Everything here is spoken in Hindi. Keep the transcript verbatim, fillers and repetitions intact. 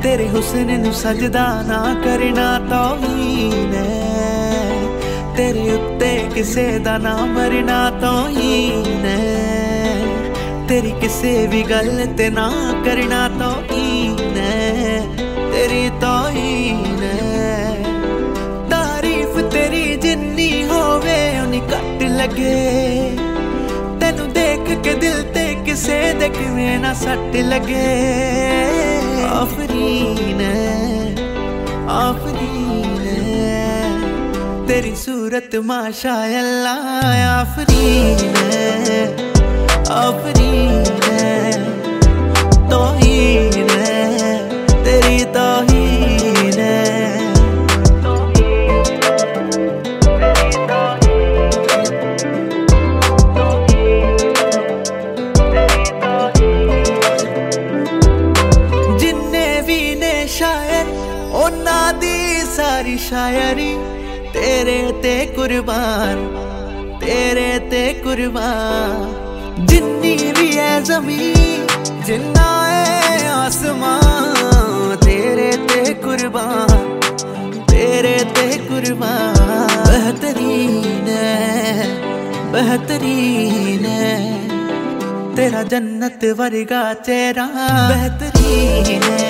तेरे हुस्न नू सजदा ना करना तौहीन है, तेरे उत्ते किसे दा ना मरना तौहीन है, तेरी किसे भी गल ते ना करना तौहीन है, तेरी तौहीन है। तारीफ तेरी जिन्नी होवे उन्नी घट लगे, तेनू देख के दिल ते किसे दे किवें ना सट लगे। आफरीन है, आफरीन है, तेरी सूरत माशाअल्लाह आफरीन है, आफरीन है, तौहीन है, तेरी तौहीन है। शायर ओना दी सारी शायरी तेरे ते कुर्बान, तेरे ते कुर्बान। जिन्नी भी है ज़मीन जिन्ना है आसमान, तेरे ते कुर्बान, तेरे ते कुर्बान। बेहतरीन है, बेहतरीन है, तेरा जन्नत वर्गा चेहरा बेहतरीन है।